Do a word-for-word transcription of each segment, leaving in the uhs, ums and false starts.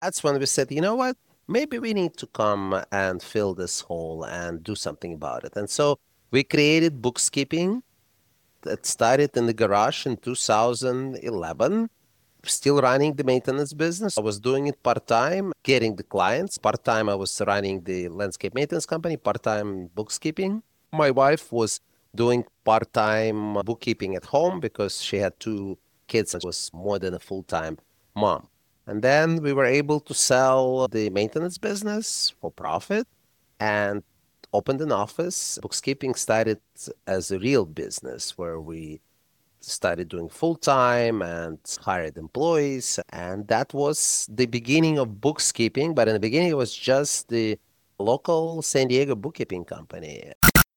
That's when we said, you know what? Maybe we need to come and fill this hole and do something about it. And so we created Bookskeeping. It started in the garage in two thousand eleven, still running the maintenance business. I was doing it part-time, getting the clients. Part-time, I was running the landscape maintenance company, part-time bookkeeping. My wife was doing part-time bookkeeping at home because she had two kids and was more than a full-time mom. And then we were able to sell the maintenance business for profit and opened an office. Bookkeeping started as a real business where we started doing full time and hired employees. And that was the beginning of bookkeeping. But in the beginning, it was just the local San Diego bookkeeping company.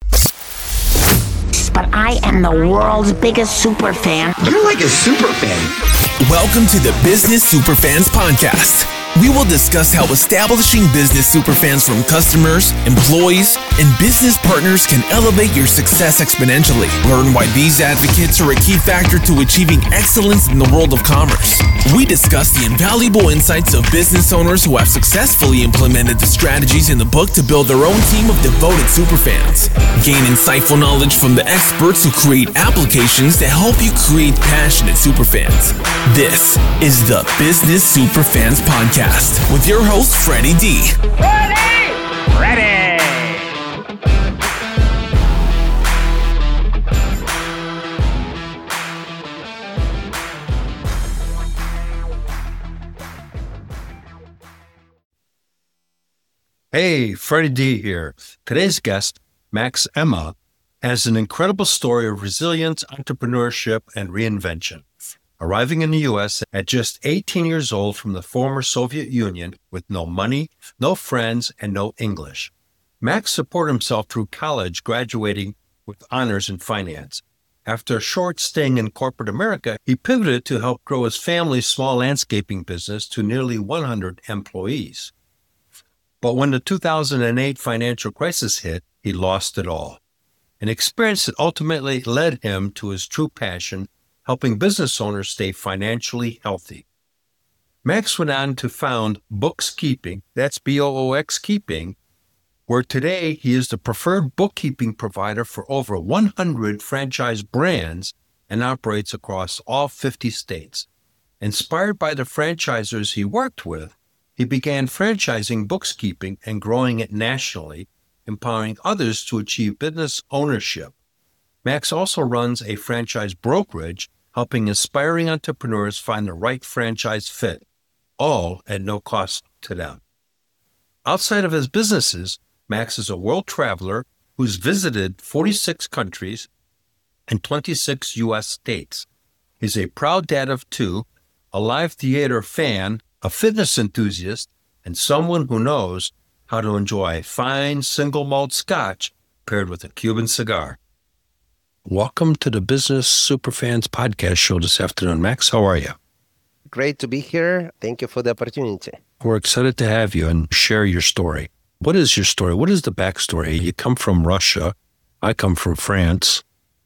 But I am the world's biggest super fan. You're like a super fan. Welcome to the Business Superfans Podcast. We will discuss how establishing business superfans from customers, employees, and business partners can elevate your success exponentially. Learn why these advocates are a key factor to achieving excellence in the world of commerce. We discuss the invaluable insights of business owners who have successfully implemented the strategies in the book to build their own team of devoted superfans. Gain insightful knowledge from the experts who create applications that help you create passionate superfans. This is the Business Superfans Podcast with your host, Freddie D. Ready! Ready! Hey, Freddie D here. Today's guest, Max Ema, has an incredible story of resilience, entrepreneurship, and reinvention. Arriving in the U S at just eighteen years old from the former Soviet Union with no money, no friends, and no English. Max supported himself through college, graduating with honors in finance. After a short stint in corporate America, he pivoted to help grow his family's small landscaping business to nearly one hundred employees. But when the two thousand eight financial crisis hit, he lost it all. An experience that ultimately led him to his true passion, helping business owners stay financially healthy. Max went on to found Bookskeeping, that's B O O X Keeping, where today he is the preferred bookkeeping provider for over one hundred franchise brands and operates across all fifty states. Inspired by the franchisors he worked with, he began franchising bookkeeping and growing it nationally, empowering others to achieve business ownership. Max also runs a franchise brokerage, helping aspiring entrepreneurs find the right franchise fit, all at no cost to them. Outside of his businesses, Max is a world traveler who's visited forty-six countries and twenty-six U S states. He's a proud dad of two, a live theater fan, a fitness enthusiast, and someone who knows how to enjoy fine single malt scotch paired with a Cuban cigar. Welcome to the Business Superfans Podcast show this afternoon. Max, how are you? Great to be here. Thank you for the opportunity. We're excited to have you and share your story. What is your story? What is the backstory? You come from Russia. I come from France.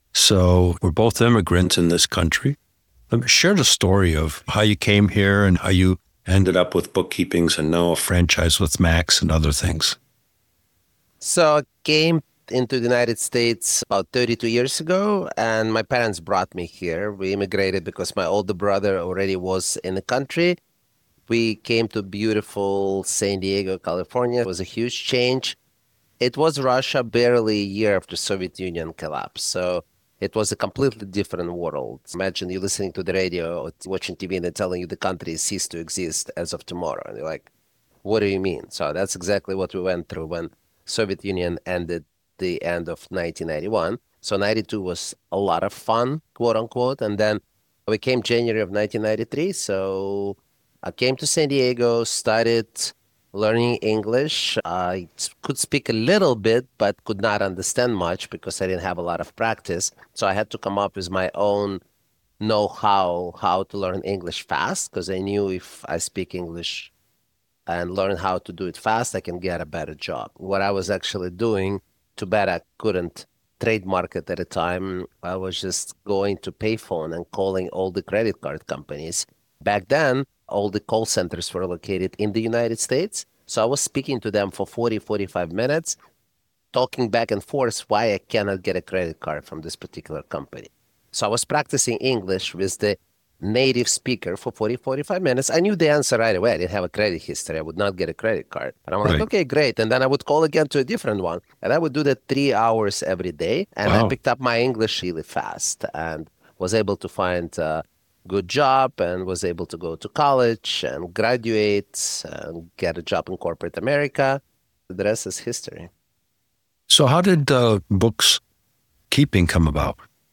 So we're both immigrants in this country. Let me share the story of how you came here and how you ended up with bookkeepings and now a franchise with Max and other things. So I came into the United States about thirty-two years ago, and my parents brought me here. We immigrated because my older brother already was in the country. We came to beautiful San Diego, California. It was a huge change. It was Russia barely a year after Soviet Union collapsed. So it was a completely different world. Imagine you listening to the radio or watching T V and they're telling you the country ceased to exist as of tomorrow. And you're like, what do you mean? So that's exactly what we went through when Soviet Union ended the end of nineteen ninety-one. So ninety-two was a lot of fun, quote unquote. And then we came January of nineteen ninety-three. So I came to San Diego, started learning English. I could speak a little bit, but could not understand much because I didn't have a lot of practice. So I had to come up with my own know-how, how to learn English fast, because I knew if I speak English and learn how to do it fast, I can get a better job. What I was actually doing, too bad I couldn't trademark it at the time, I was just going to payphone and calling all the credit card companies. Back then, All the call centers were located in the United States. So I was speaking to them for forty, forty-five minutes, talking back and forth why I cannot get a credit card from this particular company. So I was practicing English with the native speaker for forty, forty-five minutes. I knew the answer right away. I didn't have a credit history. I would not get a credit card. And I'm like, Right. okay, great. And then I would call again to a different one. And I would do that three hours every day. And Wow. I picked up my English really fast and was able to find a good job and was able to go to college and graduate and get a job in corporate America. The rest is history. So how did uh, books keeping come about?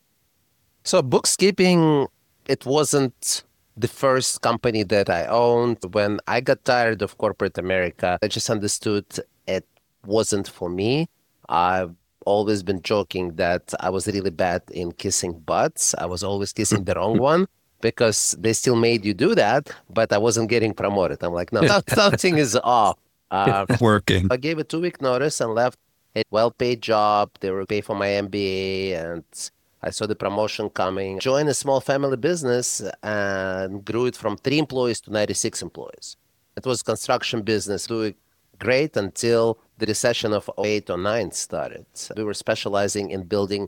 So bookkeeping, it wasn't the first company that I owned. When I got tired of corporate America, I just understood it wasn't for me. I've always been joking that I was really bad in kissing butts. I was always kissing the wrong one because they still made you do that, but I wasn't getting promoted. I'm like, no, something is off. Uh, Working. I gave a two-week notice and left a well-paid job. They were paying for my M B A, and I saw the promotion coming. Joined a small family business and grew it from three employees to ninety-six employees. It was construction business, doing great until the recession of oh eight or nine started. We were specializing in building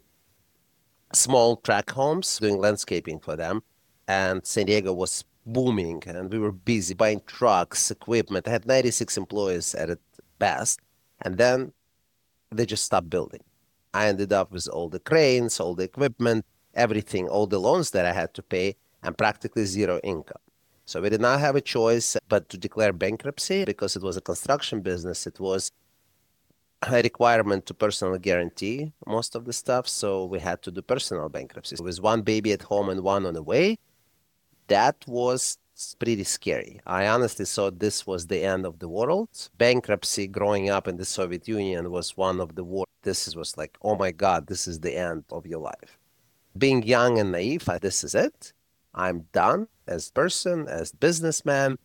small tract homes, doing landscaping for them, and San Diego was booming, and we were busy buying trucks, equipment. I had ninety-six employees at its best, and then they just stopped building. I ended up with all the cranes, all the equipment, everything, all the loans that I had to pay, and practically zero income. So we did not have a choice but to declare bankruptcy because it was a construction business. It was a requirement to personally guarantee most of the stuff. So we had to do personal bankruptcy. With one baby at home and one on the way, that was pretty scary. I honestly thought this was the end of the world. Bankruptcy growing up in the Soviet Union was one of the worst. This was like, oh my God, this is the end of your life. Being young and naive, I, this is it. I'm done as person, as businessman,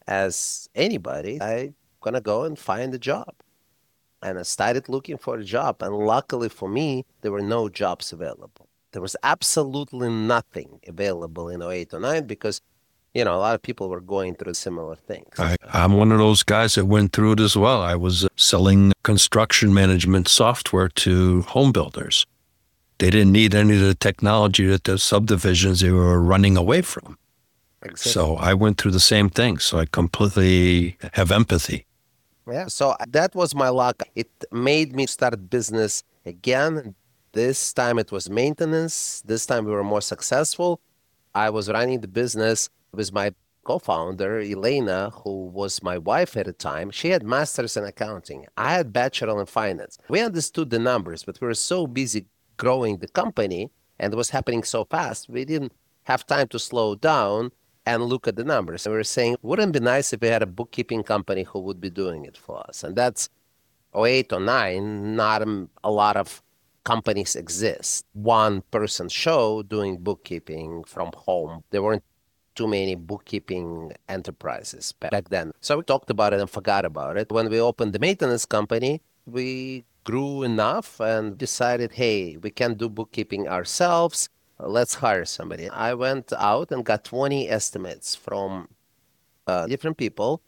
as anybody. I'm going to go and find a job. And I started looking for a job. And luckily for me, there were no jobs available. There was absolutely nothing available in oh eight, oh nine because, you know, a lot of people were going through similar things. I, I'm one of those guys that went through it as well. I was selling construction management software to home builders. They didn't need any of the technology that the subdivisions they were running away from. Exactly. So I went through the same thing. So I completely have empathy. Yeah, so that was my luck. It made me start business again. This time it was maintenance. This time we were more successful. I was running the business with my co-founder, Elena, who was my wife at the time. She had master's in accounting. I had bachelor in finance. We understood the numbers, but we were so busy growing the company and it was happening so fast. We didn't have time to slow down and look at the numbers. And we were saying, wouldn't it be nice if we had a bookkeeping company who would be doing it for us? And that's oh eight, oh nine, not a, a lot of companies exist. One person show doing bookkeeping from home. There weren't too many bookkeeping enterprises back then. So we talked about it and forgot about it. When we opened the maintenance company, we grew enough and decided, hey, we can do bookkeeping ourselves. Let's hire somebody. I went out and got twenty estimates from uh, different people,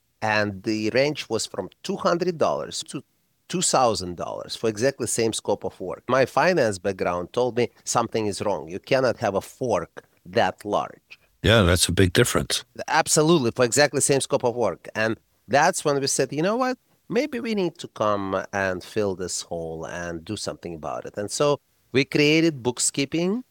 and the range was from two hundred dollars to two thousand dollars for exactly the same scope of work. My finance background told me something is wrong. You cannot have a fork that large. Yeah, that's a big difference. Absolutely, for exactly the same scope of work. And that's when we said, you know what? Maybe we need to come and fill this hole and do something about it. And so we created bookkeeping.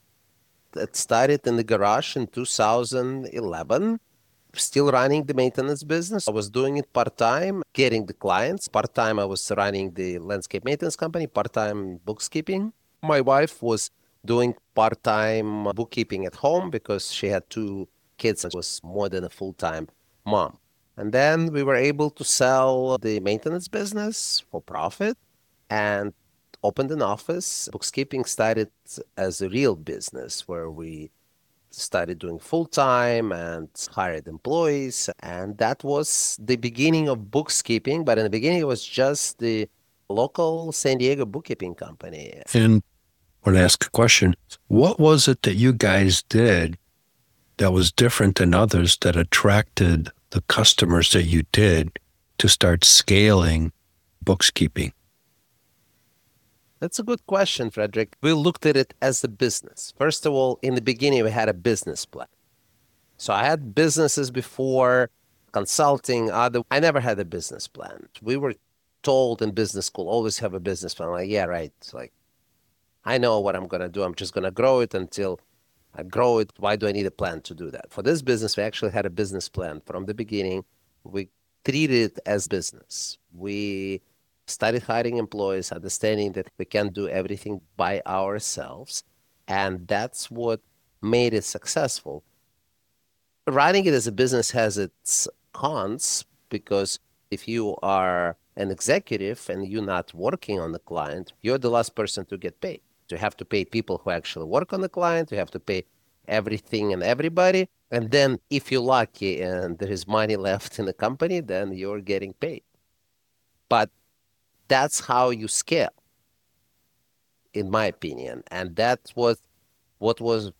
It started in the garage in two thousand eleven. Still running the maintenance business. I was doing it part-time, getting the clients. Part-time, I was running the landscape maintenance company. Part-time bookkeeping. My wife was doing part-time bookkeeping at home because she had two kids and was more than a full-time mom. And then we were able to sell the maintenance business for profit and opened an office. Bookkeeping started as a real business where we started doing full-time and hired employees. And that was the beginning of bookkeeping. But in the beginning, it was just the local San Diego bookkeeping company. And I want to ask a question. What was it that you guys did that was different than others that attracted the customers that you did to start scaling bookkeeping? That's a good question, Frederick. We looked at it as a business. First of all, in the beginning, we had a business plan. So I had businesses before, consulting, other. I never had a business plan. We were told in business school, always have a business plan. I'm like, yeah, right. It's like, I know what I'm going to do. I'm just going to grow it until I grow it. Why do I need a plan to do that? For this business, we actually had a business plan from the beginning. We treated it as business. We started hiring employees, understanding that we can't do everything by ourselves. And that's what made it successful. Running it as a business has its cons, because if you are an executive and you're not working on the client, you're the last person to get paid. You have to pay people who actually work on the client. You have to pay everything and everybody. And then if you're lucky and there is money left in the company, then you're getting paid. But that's how you scale, in my opinion. And that's what, what was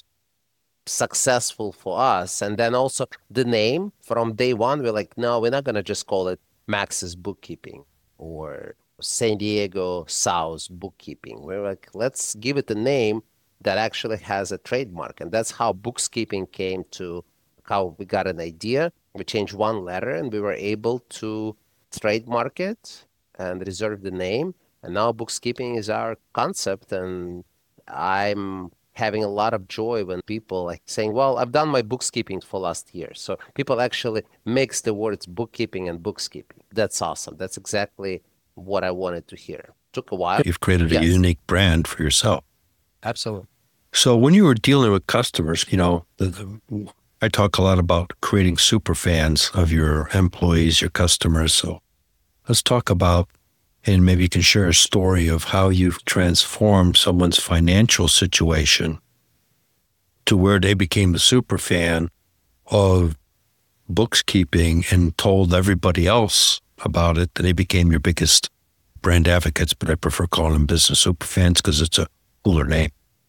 successful for us. And then also the name, from day one, we're like, no, we're not going to just call it Max's Bookkeeping or San Diego South Bookkeeping. We're like, let's give it a name that actually has a trademark. And that's how bookkeeping came to, how we got an idea. We changed one letter and we were able to trademark it and reserve the name. And now bookkeeping is our concept. And I'm having a lot of joy when people like saying, well, I've done my bookkeeping for last year. So people actually mix the words bookkeeping and bookkeeping. That's awesome. That's exactly what I wanted to hear. Took a while. You've created yes. a unique brand for yourself. Absolutely. So when you were dealing with customers, you know, the, the, I talk a lot about creating super fans of your employees, your customers. So let's talk about, and maybe you can share a story of how you've transformed someone's financial situation to where they became a super fan of bookkeeping and told everybody else about it, that they became your biggest brand advocates, but I prefer calling them business super fans because it's a cooler name.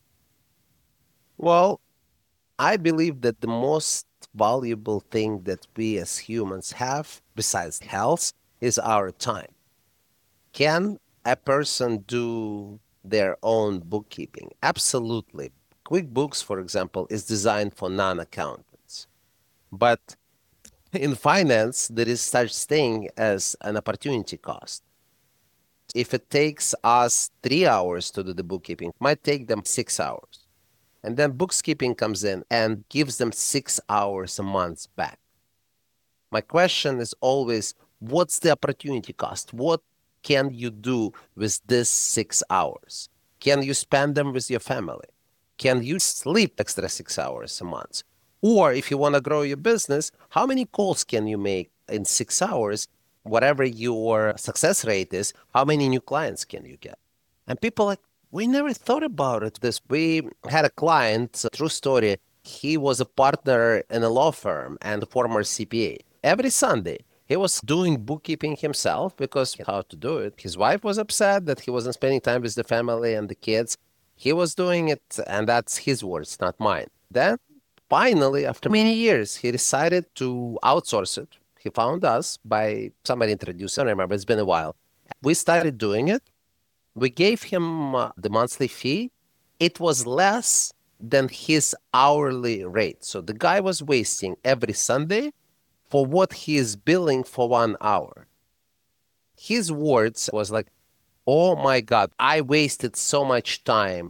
Well, I believe that the most valuable thing that we as humans have, besides health, is our time. Can a person do their own bookkeeping? Absolutely. QuickBooks, for example, is designed for non-accountants. But in finance, there is such thing as an opportunity cost. If it takes us three hours to do the bookkeeping, it might take them six hours. And then bookkeeping comes in and gives them six hours a month back. My question is always, what's the opportunity cost? What can you do with this six hours? Can you spend them with your family? Can you sleep extra six hours a month? Or if you want to grow your business, how many calls can you make in six hours? Whatever your success rate is, how many new clients can you get? And people are like, we never thought about it. This we had a client, a true story. He was a partner in a law firm and a former C P A. Every Sunday, he was doing bookkeeping himself because how to do it. His wife was upset that he wasn't spending time with the family and the kids. He was doing it, and that's his words, not mine. Then, finally, after many years, he decided to outsource it. He found us by somebody introduced him. I remember, it's been a while. We started doing it. We gave him uh, the monthly fee. It was less than his hourly rate. So the guy was wasting every Sunday for what he is billing for one hour. His words was like, oh my God, I wasted so much time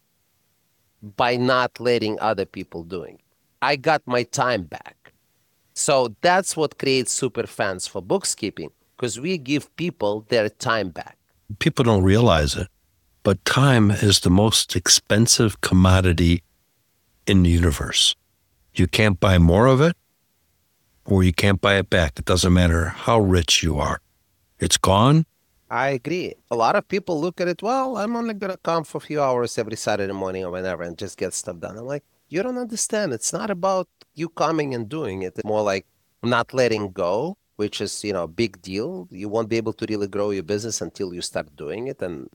by not letting other people doing it. I got my time back. So that's what creates super fans for bookkeeping, because we give people their time back. People don't realize it, but time is the most expensive commodity in the universe. You can't buy more of it, or you can't buy it back. It doesn't matter how rich you are. It's gone. I agree. A lot of people look at it, well, I'm only going to come for a few hours every Saturday morning or whenever and just get stuff done. I'm like, you don't understand. It's not about you coming and doing it. It's more like not letting go, which is, you know, a big deal. You won't be able to really grow your business until you start doing it and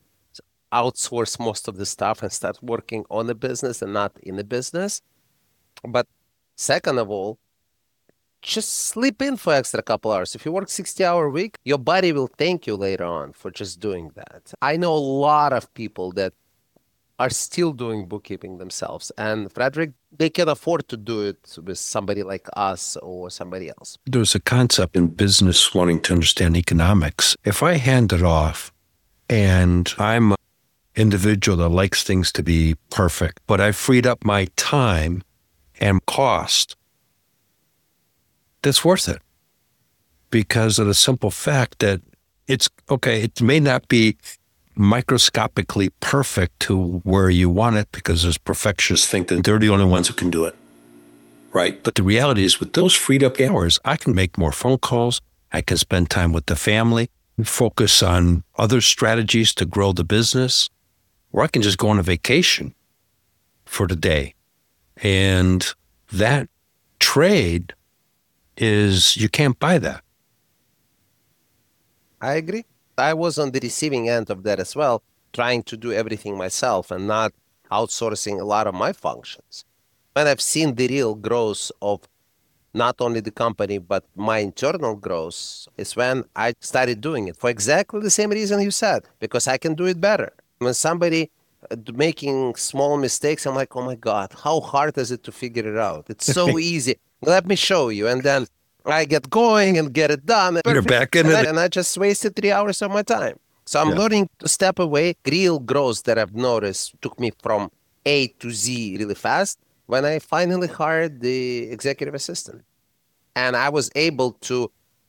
outsource most of the stuff and start working on the business and not in the business. But Second of all, just sleep in for extra couple hours. If you work sixty hour week, your body will thank you later on for just doing that. I know a lot of people that are still doing bookkeeping themselves. And Frederick, they can afford to do it with somebody like us or somebody else. There's a concept in business wanting to understand economics. If I hand it off and I'm an individual that likes things to be perfect, but I freed up my time and cost, that's worth it. Because of the simple fact that it's, okay, it may not be microscopically perfect to where you want it because those perfectionists think that they're the only ones who can do it, right? But the reality is with those freed up hours, I can make more phone calls. I can spend time with the family, focus on other strategies to grow the business, or I can just go on a vacation for the day. And that trade is, you can't buy that. I agree. I was on the receiving end of that as well, trying to do everything myself and not outsourcing a lot of my functions. And I've seen the real growth of not only the company, but my internal growth is when I started doing it for exactly the same reason you said, because I can do it better. When somebody uh, making small mistakes, I'm like, oh my God, how hard is it to figure it out? It's so easy. Let me show you. And then I get going and get it done. You're back in and, it. I, and I just wasted three hours of my time. So I'm Yeah. learning to step away. Real growth that I've noticed took me from A to Z really fast when I finally hired the executive assistant. And I was able to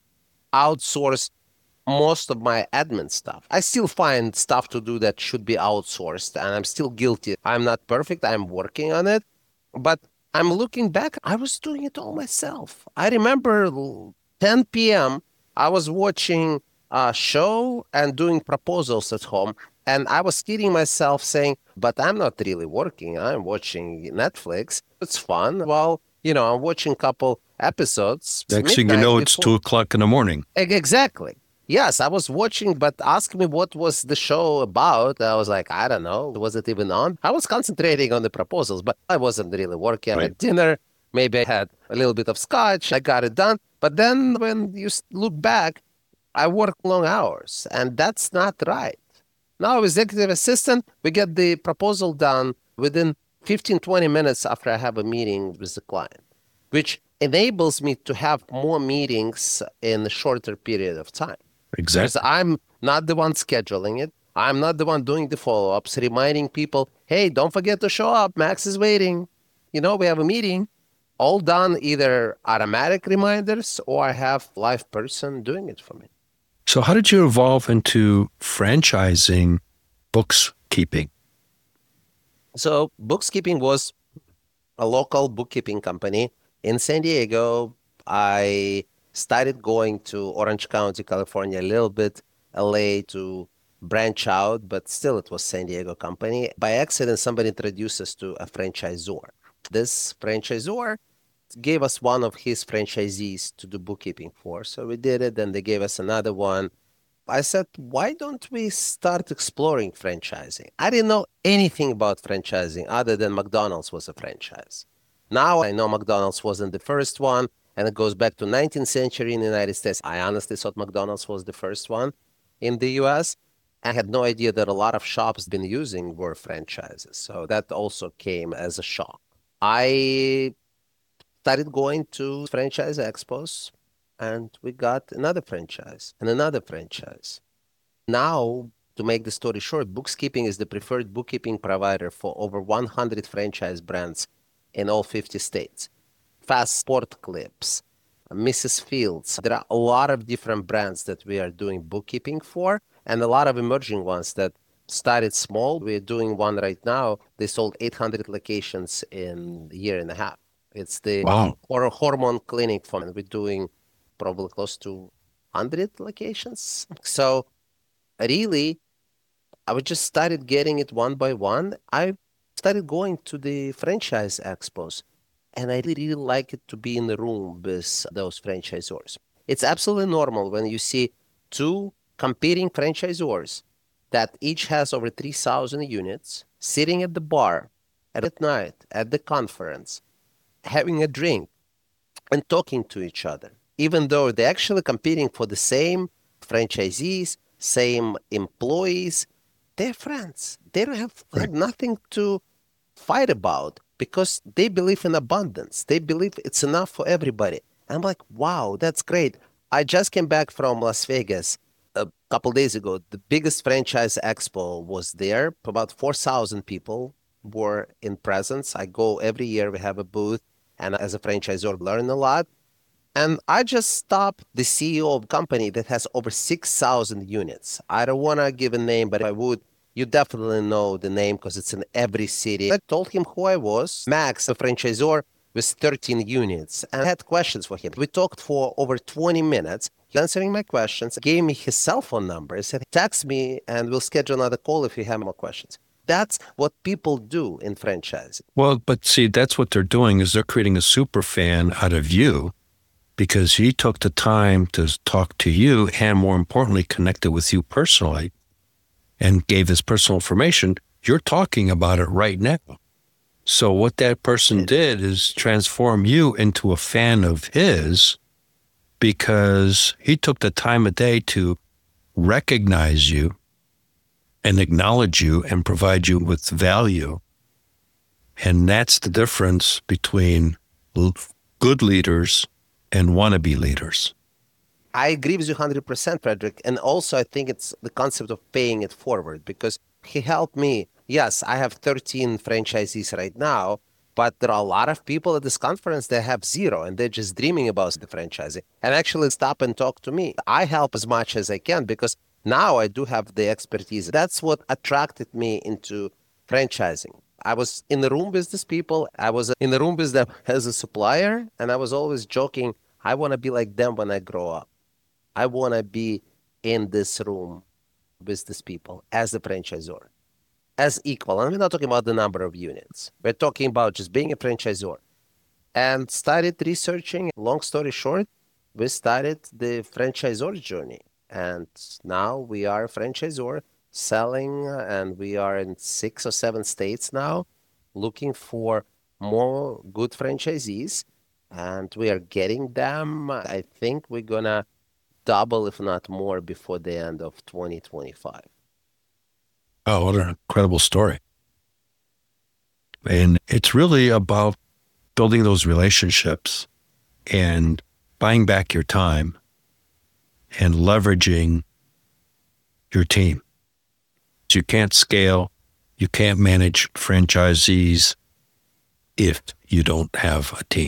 outsource most of my admin stuff. I still find stuff to do that should be outsourced, and I'm still guilty. I'm not perfect. I'm working on it. But I'm looking back, I was doing it all myself. I remember ten p.m., I was watching a show and doing proposals at home. And I was kidding myself saying, but I'm not really working. I'm watching Netflix. It's fun. Well, you know, I'm watching a couple episodes. Next thing you midnight know, it's before- two o'clock in the morning. Ex- Exactly. Yes, I was watching, but ask me what was the show about. I was like, I don't know. Was it even on? I was concentrating on the proposals, but I wasn't really working. I Right. had dinner. Maybe I had a little bit of scotch. I got it done. But then when you s- look back, I work long hours, and that's not right. Now, executive assistant, we get the proposal done within fifteen, twenty minutes after I have a meeting with the client, which enables me to have more meetings in a shorter period of time. Because Exactly. I'm not the one scheduling it. I'm not the one doing the follow-ups, reminding people, hey, don't forget to show up. Max is waiting. You know, we have a meeting. All done either automatic reminders or I have a live person doing it for me. So how did you evolve into franchising bookkeeping? So bookkeeping was a local bookkeeping company in San Diego. I started going to Orange County, California, a little bit, L A to branch out, but still it was San Diego company. By accident, somebody introduced us to a franchisor. This franchisor gave us one of his franchisees to do bookkeeping for. So we did it, then they gave us another one. I said, why don't we start exploring franchising? I didn't know anything about franchising other than McDonald's was a franchise. Now I know McDonald's wasn't the first one, and it goes back to nineteenth century in the United States. I honestly thought McDonald's was the first one in the U S. I had no idea that a lot of shops been using were franchises. So that also came as a shock. I started going to franchise expos, and we got another franchise and another franchise. Now, to make the story short, Bookkeeping is the preferred bookkeeping provider for over one hundred franchise brands in all fifty states. Fast Sport Clips, Missus Fields. There are a lot of different brands that we are doing bookkeeping for, and a lot of emerging ones that started small. We're doing one right now. They sold eight hundred locations in a year and a half. It's the Wow. hor- hormone clinic for, and we're doing probably close to one hundred locations. So really, I would just started getting it one by one. I started going to the franchise expos, and I really, really like it to be in the room with those franchisors. It's absolutely normal when you see two competing franchisors that each has over three thousand units sitting at the bar at night at the conference, having a drink and talking to each other, even though they're actually competing for the same franchisees, same employees. They're friends. They don't have, Right. have nothing to fight about because they believe in abundance. They believe it's enough for everybody. I'm like, wow, that's great. I just came back from Las Vegas a couple days ago. The biggest franchise expo was there. About four thousand people were in presence. I go every year. We have a booth. And as a franchisor, learn a lot. And I just stopped the C E O of a company that has over six thousand units. I don't want to give a name, but if I would, you definitely know the name because it's in every city. I told him who I was. Max, a franchisor with thirteen units, and I had questions for him. We talked for over twenty minutes. He answering my questions, gave me his cell phone number, said, text me and we'll schedule another call if you have more questions. That's what people do in franchising. Well, but see, that's what they're doing is they're creating a super fan out of you because he took the time to talk to you and more importantly, connected with you personally and gave his personal information. You're talking about it right now. So what that person did is transform you into a fan of his because he took the time of day to recognize you and acknowledge you and provide you with value. And that's the difference between l- good leaders and wannabe leaders. I agree with you one hundred percent, Frederick. And also, I think it's the concept of paying it forward because he helped me. Yes, I have thirteen franchisees right now, but there are a lot of people at this conference that have zero and they're just dreaming about the franchising and actually stop and talk to me. I help as much as I can because now I do have the expertise. That's what attracted me into franchising. I was in the room with these people. I was in the room with them as a supplier, and I was always joking, I want to be like them when I grow up. I want to be in this room with these people as a franchisor, as equal. And we're not talking about the number of units. We're talking about just being a franchisor. And started researching. Long story short, we started the franchisor journey. And now we are a franchisor selling, uh, and we are in six or seven states now, looking for more good franchisees. And we are getting them. I think we're going to double, if not more, before the end of twenty twenty-five. Oh, what an incredible story. And it's really about building those relationships and buying back your time and leveraging your team. You can't scale, you can't manage franchisees if you don't have a team.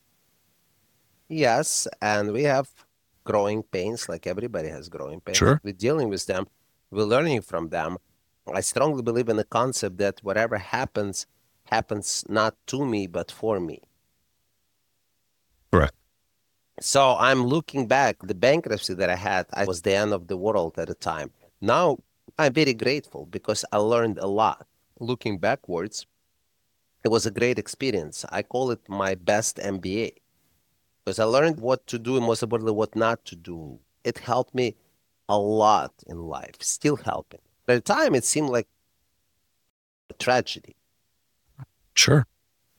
Yes, and we have growing pains like everybody has growing pains. Sure. We're dealing with them. We're learning from them. I strongly believe in the concept that whatever happens, happens not to me, but for me. Correct. So I'm looking back, the bankruptcy that I had, I was the end of the world at the time. Now I'm very grateful because I learned a lot. Looking backwards, it was a great experience. I call it my best M B A because I learned what to do and most importantly, what not to do. It helped me a lot in life, still helping. At the time, it seemed like a tragedy. Sure.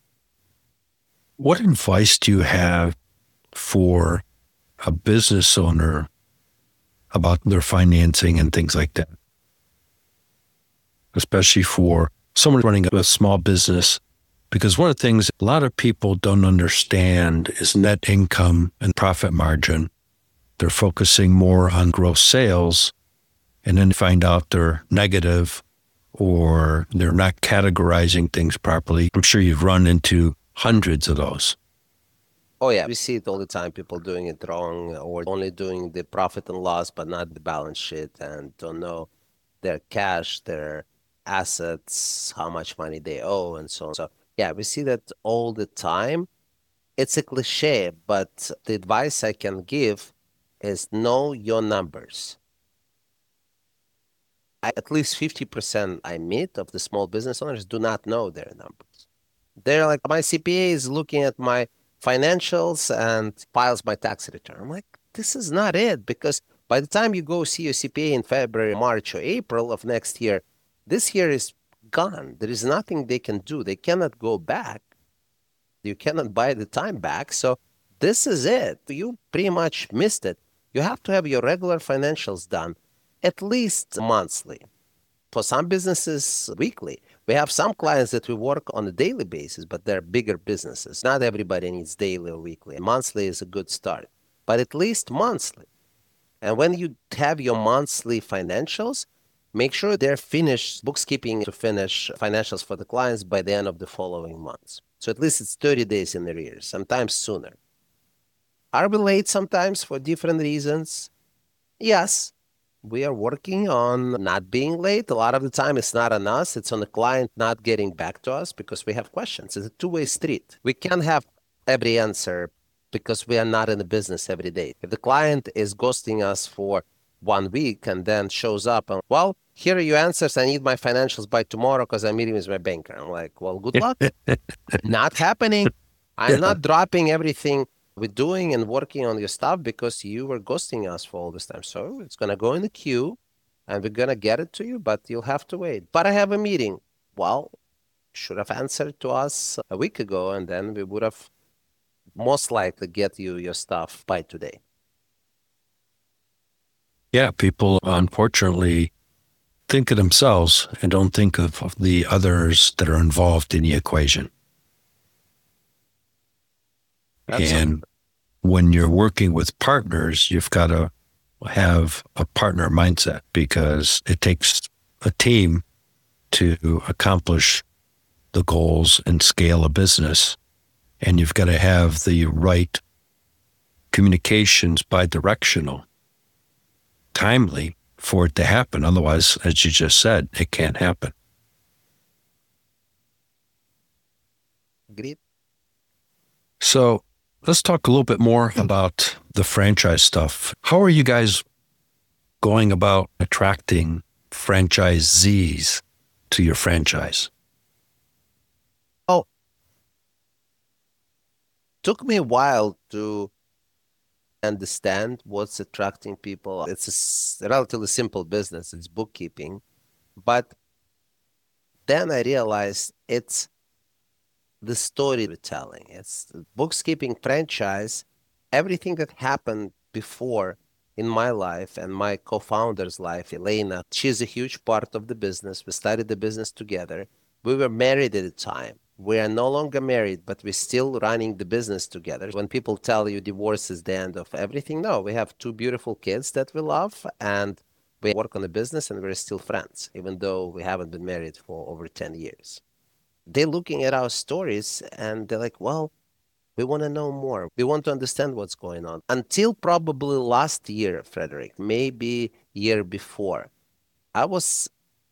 What advice do you have for a business owner about their financing and things like that? Especially for someone running a small business, because one of the things a lot of people don't understand is net income and profit margin. They're focusing more on gross sales and then find out they're negative or they're not categorizing things properly. I'm sure you've run into hundreds of those. Oh, yeah. We see it all the time, people doing it wrong or only doing the profit and loss, but not the balance sheet and don't know their cash, their assets, how much money they owe, and so on. So, yeah, we see that all the time. It's a cliche, but the advice I can give is know your numbers. I, at least fifty percent I meet of the small business owners do not know their numbers. They're like, my C P A is looking at my financials and files my tax return. I'm like, this is not it, because by the time you go see your C P A in February, March, or April of next year, this year is gone. There is nothing they can do. They cannot go back. You cannot buy the time back. So this is it. You pretty much missed it. You have to have your regular financials done at least monthly. For some businesses, weekly. We have some clients that we work on a daily basis, but they're bigger businesses. Not everybody needs daily or weekly. Monthly is a good start, but at least monthly. And when you have your monthly financials, make sure they're finished, bookkeeping to finish financials for the clients by the end of the following months. So at least it's thirty days in arrears, sometimes sooner. Are we late sometimes for different reasons? Yes. We are working on not being late. A lot of the time it's not on us. It's on the client not getting back to us because we have questions. It's a two-way street. We can't have every answer because we are not in the business every day. If the client is ghosting us for one week and then shows up and, well, here are your answers. I need my financials by tomorrow because I'm meeting with my banker. I'm like, well, good luck. Not happening. I'm yeah. not dropping everything we're doing and working on your stuff because you were ghosting us for all this time. So it's going to go in the queue and we're going to get it to you, but you'll have to wait. But I have a meeting. Well, should have answered to us a week ago and then we would have most likely get you your stuff by today. Yeah, people unfortunately think of themselves and don't think of, of the others that are involved in the equation. That's and a- when you're working with partners, you've got to have a partner mindset because it takes a team to accomplish the goals and scale a business. And you've got to have the right communications bi-directional, timely for it to happen. Otherwise, as you just said, it can't happen. Agreed. So let's talk a little bit more about the franchise stuff. How are you guys going about attracting franchisees to your franchise? Oh, took me a while to understand what's attracting people. It's a relatively simple business. It's bookkeeping. But then I realized it's the storytelling. It's the bookkeeping franchise. Everything that happened before in my life and my co-founder's life, Elena, she's a huge part of the business. We started the business together. We were married at the time. We are no longer married, but we're still running the business together. When people tell you divorce is the end of everything, no, we have two beautiful kids that we love and we work on the business and we're still friends, even though we haven't been married for over ten years. They're looking at our stories and they're like, well, we want to know more. We want to understand what's going on. Until probably last year, Frederick, maybe year before, I was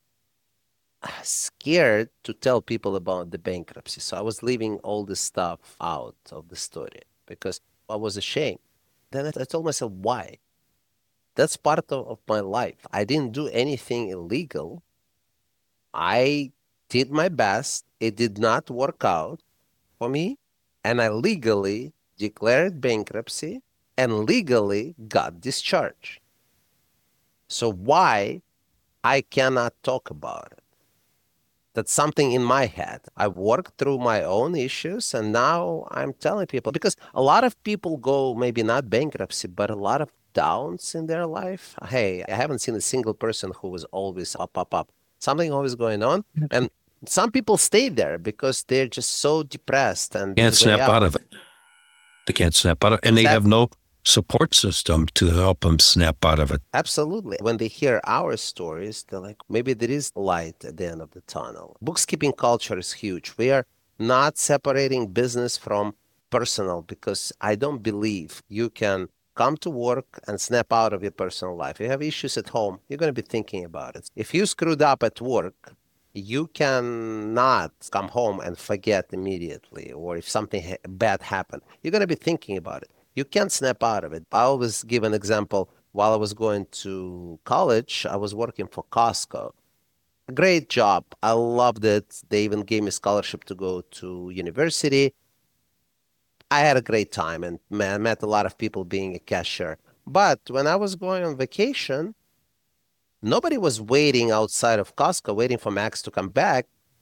scared to tell people about the bankruptcy. So I was leaving all this stuff out of the story because I was ashamed. Then I told myself, why? That's part of, of my life. I didn't do anything illegal. I did my best. It did not work out for me. And I legally declared bankruptcy and legally got discharged. So why I cannot talk about it? That's something in my head. I worked through my own issues and now I'm telling people, because a lot of people go maybe not bankruptcy, but a lot of downs in their life. Hey, I haven't seen a single person who was always up, up, up. Something always going on. And some people stay there because they're just so depressed and can't snap out of it. They can't snap out of it. And they have no support system to help them snap out of it. Absolutely. When they hear our stories, they're like, maybe there is light at the end of the tunnel. Bookkeeping culture is huge. We are not separating business from personal because I don't believe you can come to work and snap out of your personal life. If you have issues at home, you're going to be thinking about it. If you screwed up at work, you cannot come home and forget immediately. Or if something ha- bad happened, you're going to be thinking about it. You can't snap out of it. I always give an example. While I was going to college, I was working for Costco. Great job. I loved it. They even gave me a scholarship to go to university. I had a great time and met a lot of people being a cashier. But when I was going on vacation, nobody was waiting outside of Costco, waiting for Max to come back.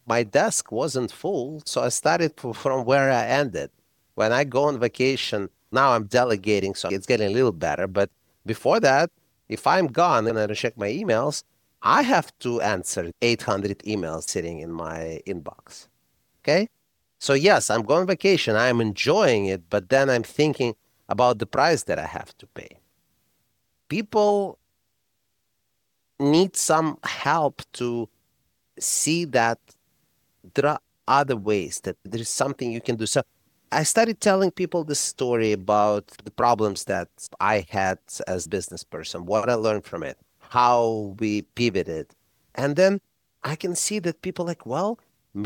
my desk wasn't full, so I started f- from where I ended. When I go on vacation, now I'm delegating, so it's getting a little better. But before that, if I'm gone and I don't check my emails, I have to answer eight hundred emails sitting in my inbox. Okay? So yes, I'm going on vacation. I'm enjoying it, but then I'm thinking about the price that I have to pay. People need some help to see that there are other ways, that there's something you can do. So I started telling people the story about the problems that I had as a business person, what I learned from it, how we pivoted. And then I can see that people like, well,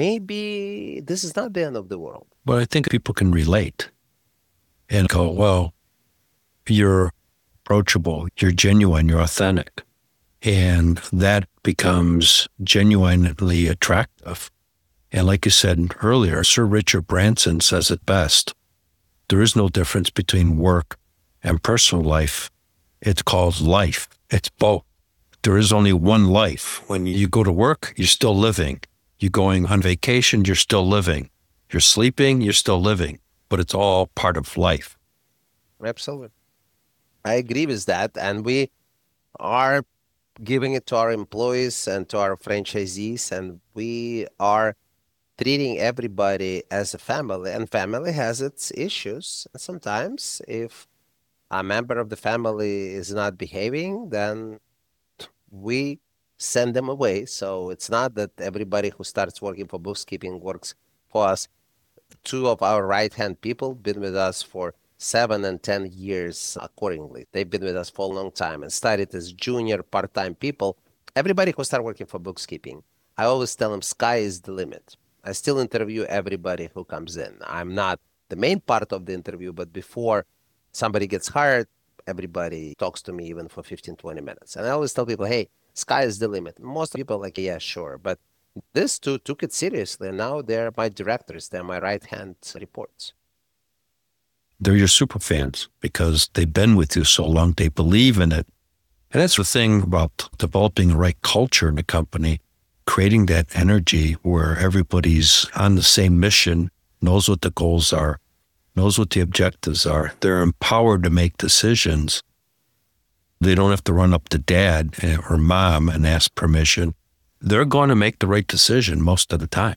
maybe this is not the end of the world. But I think people can relate and go, well, you're approachable, you're genuine, you're authentic. And that becomes genuinely attractive. And like you said earlier, Sir Richard Branson says it best. There is no difference between work and personal life. It's called life. It's both. There is only one life. When you go to work, you're still living. You're going on vacation, you're still living. You're sleeping, you're still living. But it's all part of life. Absolutely. I agree with that. And we are giving it to our employees and to our franchisees, and we are treating everybody as a family, and family has its issues. And sometimes if a member of the family is not behaving, then we send them away. So it's not that everybody who starts working for bookkeeping works for us. Two of our right-hand people been with us for seven and ten years accordingly. They've been with us for a long time and started as junior part-time people. Everybody who started working for bookkeeping, I always tell them sky is the limit. I still interview everybody who comes in. I'm not the main part of the interview, but before somebody gets hired, everybody talks to me even for fifteen, twenty minutes. And I always tell people, hey, sky is the limit. Most people are like, yeah, sure. But these two took it seriously. And now they're my directors. They're my right-hand reports. They're your super fans because they've been with you so long. They believe in it. And that's the thing about developing the right culture in the company, creating that energy where everybody's on the same mission, knows what the goals are, knows what the objectives are. They're empowered to make decisions. They don't have to run up to dad or mom and ask permission. They're going to make the right decision most of the time.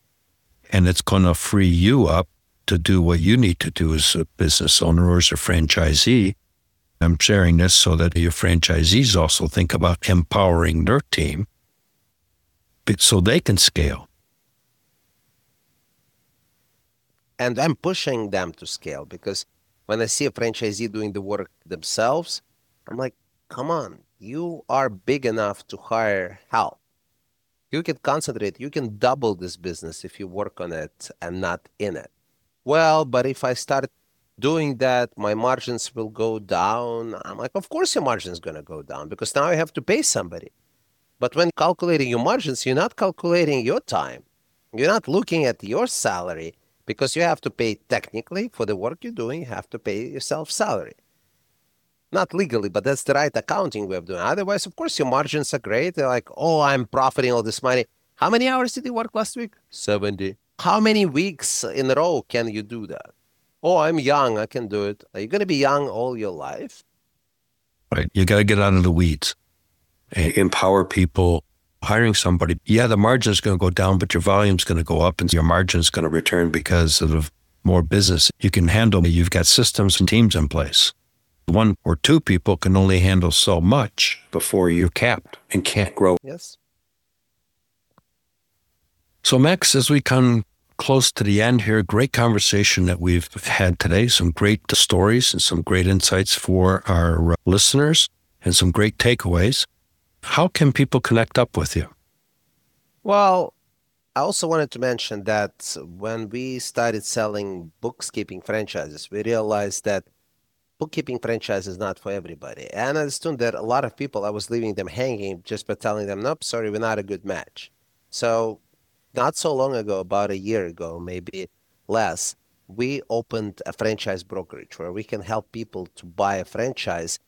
And it's going to free you up to do what you need to do as a business owner or as a franchisee. I'm sharing this so that your franchisees also think about empowering their team so they can scale. And I'm pushing them to scale because when I see a franchisee doing the work themselves, I'm like, come on, you are big enough to hire help. You can concentrate. You can double this business if you work on it and not in it. Well, but if I start doing that, my margins will go down. I'm like, of course your margin is going to go down because now I have to pay somebody. But when calculating your margins, you're not calculating your time. You're not looking at your salary because you have to pay technically for the work you're doing. You have to pay yourself salary. Not legally, but that's the right accounting way of doing it. Otherwise, of course, your margins are great. They're like, oh, I'm profiting all this money. How many hours did you work last week? seventy. How many weeks in a row can you do that? Oh, I'm young. I can do it. Are you going to be young all your life? Right. You got to get out of the weeds and empower people. Hiring somebody, yeah, the margin is going to go down, but your volume is going to go up and your margin is going to return because of more business you can handle. You've got systems and teams in place. One or two people can only handle so much before you're capped and can't grow. Yes. So Max, as we come close to the end here, great conversation that we've had today, some great stories and some great insights for our listeners and some great takeaways. How can people connect up with you? Well, I also wanted to mention that when we started selling bookkeeping franchises, we realized that bookkeeping franchise is not for everybody. And I understood that a lot of people, I was leaving them hanging just by telling them, nope, sorry, we're not a good match. So not so long ago, about a year ago, maybe less, we opened a franchise brokerage where we can help people to buy a franchise,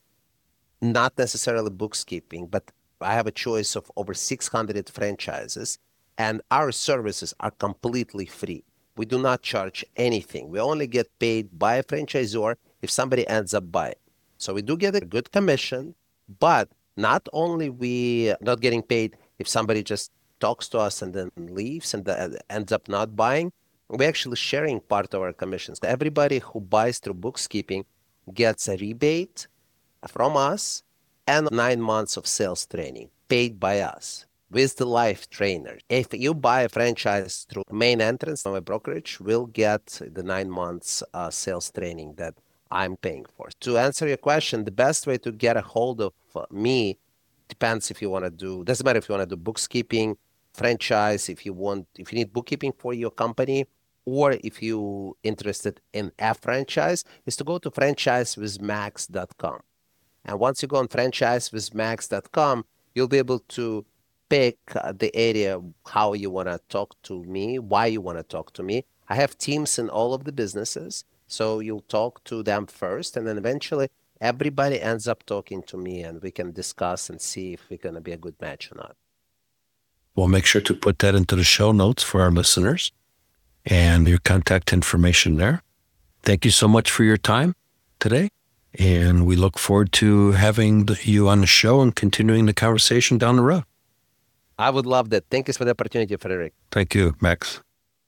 not necessarily bookkeeping, but I have a choice of over six hundred franchises. And our services are completely free. We do not charge anything. We only get paid by a franchisor if somebody ends up buying. So we do get a good commission, but not only we not getting paid if somebody just talks to us and then leaves and ends up not buying, we're actually sharing part of our commissions. Everybody who buys through Bookskeeping gets a rebate from us and nine months of sales training paid by us with the live trainer. If you buy a franchise through main entrance from a brokerage, we'll get the nine months uh, sales training that I'm paying for. To answer your question, the best way to get a hold of uh, me depends if you want to do, doesn't matter if you want to do bookkeeping, franchise, if you want, if you need bookkeeping for your company, or if you're interested in a franchise, is to go to franchise with max dot com. And once you go on franchise with max dot com, you'll be able to pick uh, the area, how you want to talk to me, why you want to talk to me. I have teams in all of the businesses, so you'll talk to them first, and then eventually everybody ends up talking to me, and we can discuss and see if we're going to be a good match or not. We'll make sure to put that into the show notes for our listeners and your contact information there. Thank you so much for your time today, and we look forward to having the, you on the show and continuing the conversation down the road. I would love that. Thank you for the opportunity, Frederick. Thank you, Max.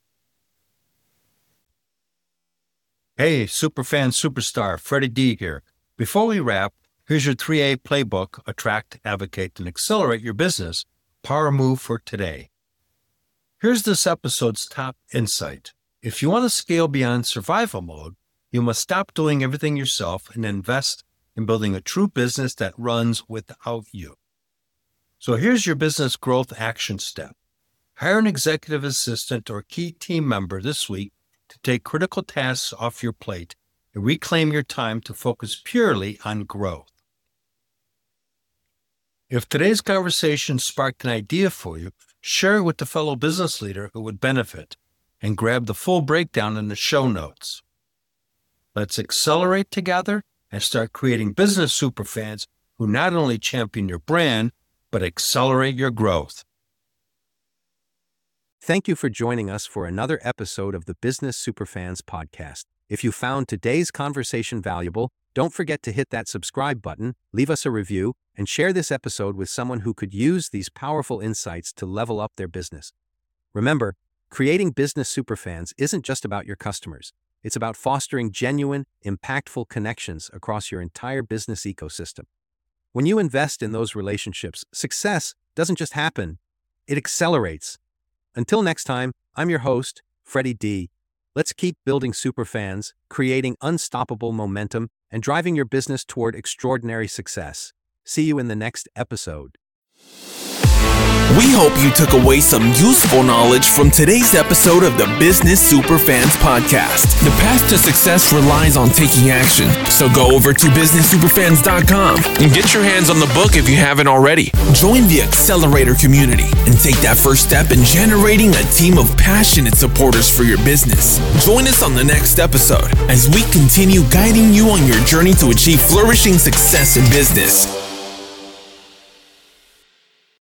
Hey, superfan superstar, Freddie D here. Before we wrap, here's your three A playbook, attract, advocate, and accelerate your business. Power move for today. Here's this episode's top insight. If you want to scale beyond survival mode, you must stop doing everything yourself and invest in building a true business that runs without you. So here's your business growth action step. Hire an executive assistant or key team member this week to take critical tasks off your plate and reclaim your time to focus purely on growth. If today's conversation sparked an idea for you, share it with the fellow business leader who would benefit and grab the full breakdown in the show notes. Let's accelerate together and start creating business superfans who not only champion your brand, but accelerate your growth. Thank you for joining us for another episode of the Business Superfans podcast. If you found today's conversation valuable, don't forget to hit that subscribe button, leave us a review, and share this episode with someone who could use these powerful insights to level up their business. Remember, creating business superfans isn't just about your customers. It's about fostering genuine, impactful connections across your entire business ecosystem. When you invest in those relationships, success doesn't just happen, it accelerates. Until next time, I'm your host, Freddie D. Let's keep building superfans, creating unstoppable momentum, and driving your business toward extraordinary success. See you in the next episode. We hope you took away some useful knowledge from today's episode of the Business Superfans podcast. The path to success relies on taking action. So go over to business superfans dot com and get your hands on the book if you haven't already. Join the Accelerator community and take that first step in generating a team of passionate supporters for your business. Join us on the next episode as we continue guiding you on your journey to achieve flourishing success in business.